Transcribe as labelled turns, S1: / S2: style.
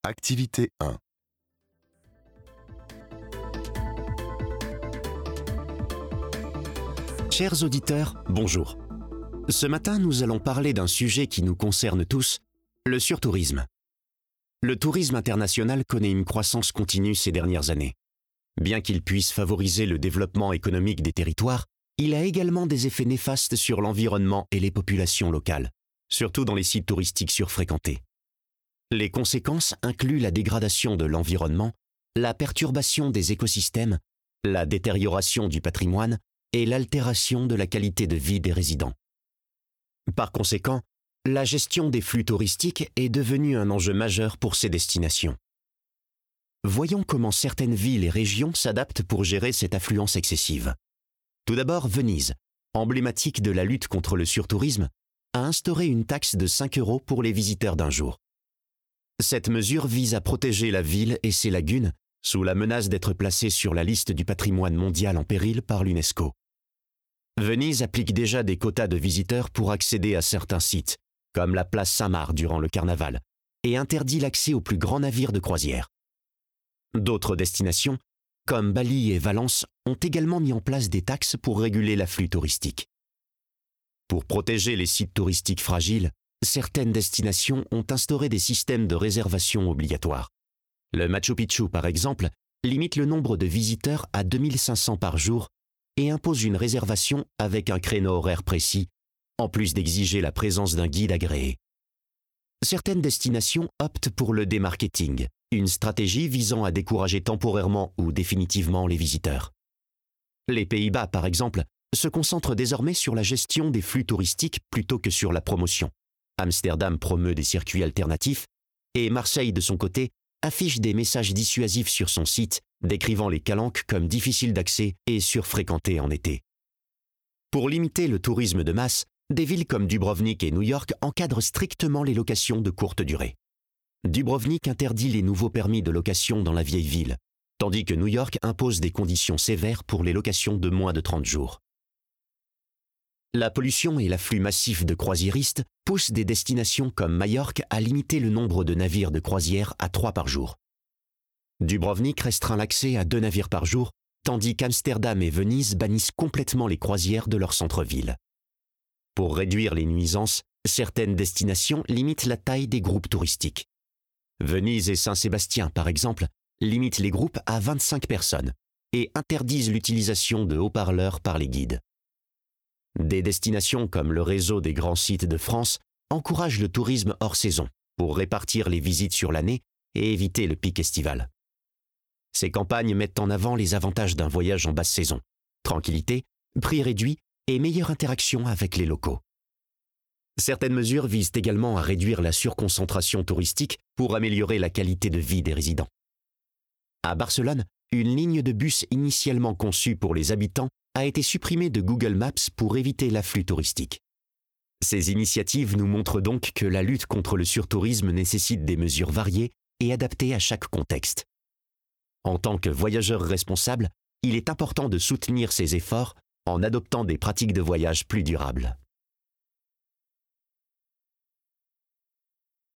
S1: Activité 1.
S2: Chers auditeurs, bonjour. Ce matin, nous allons parler d'un sujet qui nous concerne tous, le surtourisme. Le tourisme international connaît une croissance continue ces dernières années. Bien qu'il puisse favoriser le développement économique des territoires, il a également des effets néfastes sur l'environnement et les populations locales, surtout dans les sites touristiques surfréquentés. Les conséquences incluent la dégradation de l'environnement, la perturbation des écosystèmes, la détérioration du patrimoine et l'altération de la qualité de vie des résidents. Par conséquent, la gestion des flux touristiques est devenue un enjeu majeur pour ces destinations. Voyons comment certaines villes et régions s'adaptent pour gérer cette affluence excessive. Tout d'abord, Venise, emblématique de la lutte contre le surtourisme, a instauré une taxe de 5 € pour les visiteurs d'un jour. Cette mesure vise à protéger la ville et ses lagunes sous la menace d'être placée sur la liste du patrimoine mondial en péril par l'UNESCO. Venise applique déjà des quotas de visiteurs pour accéder à certains sites, comme la place Saint-Marc durant le carnaval, et interdit l'accès aux plus grands navires de croisière. D'autres destinations, comme Bali et Valence, ont également mis en place des taxes pour réguler l'afflux touristique. Pour protéger les sites touristiques fragiles, certaines destinations ont instauré des systèmes de réservation obligatoires. Le Machu Picchu, par exemple, limite le nombre de visiteurs à 2500 par jour et impose une réservation avec un créneau horaire précis, en plus d'exiger la présence d'un guide agréé. Certaines destinations optent pour le démarketing, une stratégie visant à décourager temporairement ou définitivement les visiteurs. Les Pays-Bas, par exemple, se concentrent désormais sur la gestion des flux touristiques plutôt que sur la promotion. Amsterdam promeut des circuits alternatifs et Marseille, de son côté, affiche des messages dissuasifs sur son site décrivant les calanques comme difficiles d'accès et surfréquentées en été. Pour limiter le tourisme de masse, des villes comme Dubrovnik et New York encadrent strictement les locations de courte durée. Dubrovnik interdit les nouveaux permis de location dans la vieille ville, tandis que New York impose des conditions sévères pour les locations de moins de 30 jours. La pollution et l'afflux massif de croisiéristes poussent des destinations comme Majorque à limiter le nombre de navires de croisière à 3 par jour. Dubrovnik restreint l'accès à 2 navires par jour, tandis qu'Amsterdam et Venise bannissent complètement les croisières de leur centre-ville. Pour réduire les nuisances, certaines destinations limitent la taille des groupes touristiques. Venise et Saint-Sébastien, par exemple, limitent les groupes à 25 personnes et interdisent l'utilisation de haut-parleurs par les guides. Des destinations comme le réseau des grands sites de France encouragent le tourisme hors saison pour répartir les visites sur l'année et éviter le pic estival. Ces campagnes mettent en avant les avantages d'un voyage en basse saison, tranquillité, prix réduit et meilleure interaction avec les locaux. Certaines mesures visent également à réduire la surconcentration touristique pour améliorer la qualité de vie des résidents. À Barcelone, une ligne de bus initialement conçue pour les habitants a été supprimée de Google Maps pour éviter l'afflux touristique. Ces initiatives nous montrent donc que la lutte contre le surtourisme nécessite des mesures variées et adaptées à chaque contexte. En tant que voyageur responsable, il est important de soutenir ces efforts en adoptant des pratiques de voyage plus durables.